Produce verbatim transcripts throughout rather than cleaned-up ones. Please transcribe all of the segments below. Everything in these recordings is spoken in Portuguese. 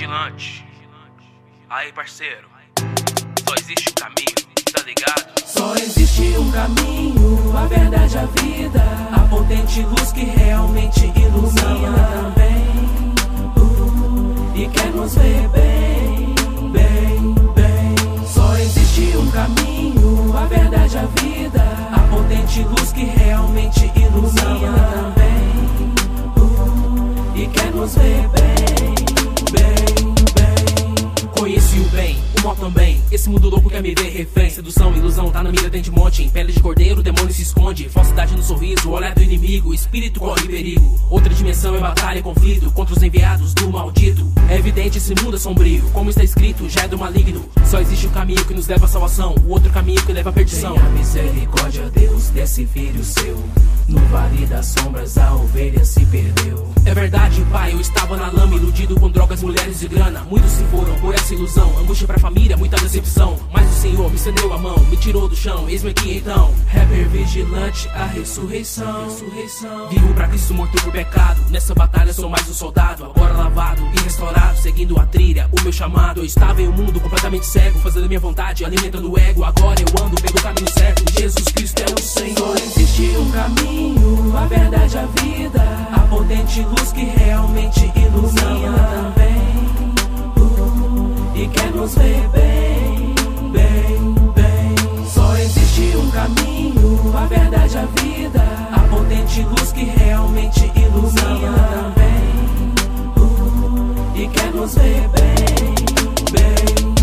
Vigilante. Aí, parceiro, só existe um caminho, tá ligado? Só existe um caminho, a verdade, a vida, a potente luz que realmente ilumina também, uh, e quer nos ver bem, bem, bem. Só existe um caminho, a verdade, a vida, a potente luz que realmente ilumina também, uh, e quer nos ver bem, bem, bem. Conheci o bem, o mal também. Esse mundo louco quer me ver refém. Sedução, ilusão, tá na mira dentro de monte. Em pele de cordeiro, o demônio se esconde. Falsidade no sorriso, o olhar do inimigo. Espírito corre perigo. Outra dimensão é batalha e conflito contra os enviados do maldito. É evidente esse mundo é sombrio. Como está escrito, já é do maligno. Só existe um caminho que nos leva à salvação, o outro caminho que leva à perdição. Tenha misericórdia, Deus, desse filho seu. No vale das sombras a ovelha se perdeu. É verdade, pai, eu estava na lama, iludido com drogas, mulheres e grana. Muitos se foram por essa ilusão, angústia pra família, muita decepção. Mas o Senhor me estendeu a mão, me tirou do chão, eis-me aqui então. Rapper vigilante, a ressurreição, ressurreição. Vivo pra Cristo, morto por pecado. Nessa batalha sou mais um soldado, agora lavado e restaurado, seguindo a trilha, o meu chamado. Eu estava em um mundo completamente cego, fazendo a minha vontade, alimentando o ego. Agora eu ando pelo caminho certo, Jesus Cristo é o Senhor. Existe um caminho, a verdade, a vida, a potente luz que realmente ilumina também, uh, e quer nos ver bem, bem, bem. Só existe um caminho, a verdade, a vida, a potente luz que realmente ilumina também, uh, e quer nos ver bem, bem,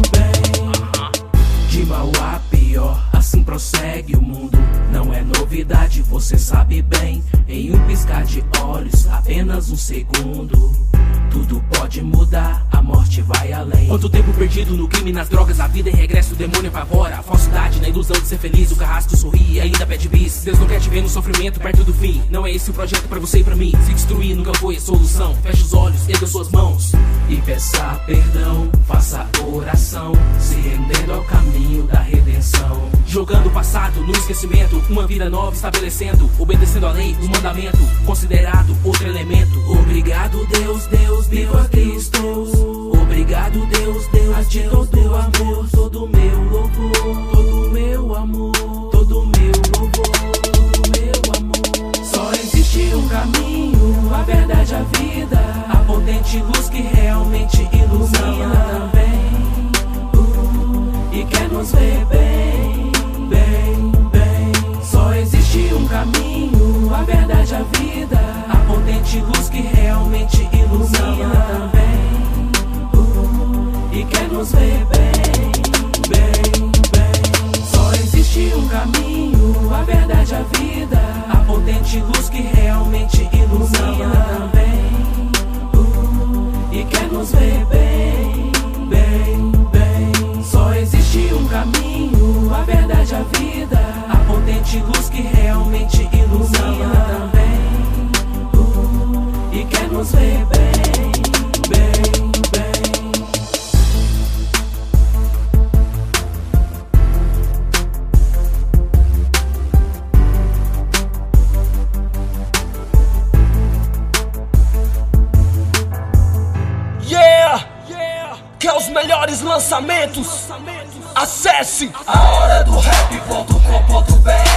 bem. De mal a pior, assim prossegue o mundo. Não é novidade, você sabe bem. Em um piscar de olhos, apenas um segundo, tudo pode mudar, a morte vai além. Quanto tempo perdido no crime, nas drogas, a vida em regresso, o demônio apavora. A falsidade na ilusão de ser feliz, o carrasco sorri e ainda pede bis. Deus não quer te ver no sofrimento perto do fim. Não é esse o projeto pra você e pra mim. Se destruir nunca foi a solução. Feche os olhos, erga suas mãos e peça perdão, faça oração, se rendendo ao caminho da redenção. Jogando o passado no esquecimento, uma vida nova estabelecendo, obedecendo a lei, o mandamento, considerado outro elemento. Obrigado Deus, Deus, viva Cristo. Obrigado Deus, Deus, a ti todo amor, todo meu louvor, todo meu amor, todo meu louvor, todo meu amor. Só existe um caminho, a verdade, a vida, a potente luz que realmente ilumina também, uh, e quer nos ver bem, bem, bem. Só existe um caminho, a verdade, a vida, a potente luz que realmente ilumina também, uh, e quer nos ver bem, bem, bem. Só existe um caminho, a verdade, a vida, a potente luz que realmente ilumina também, uh, e quer nos ver bem, bem, bem. Só existe um caminho, a verdade, a vida, a potente luz que realmente ilumina também, uh, e quer nos ver bem, bem, bem. Yeah! Quer os melhores lançamentos? Acesse a hora do rap ponto com ponto br.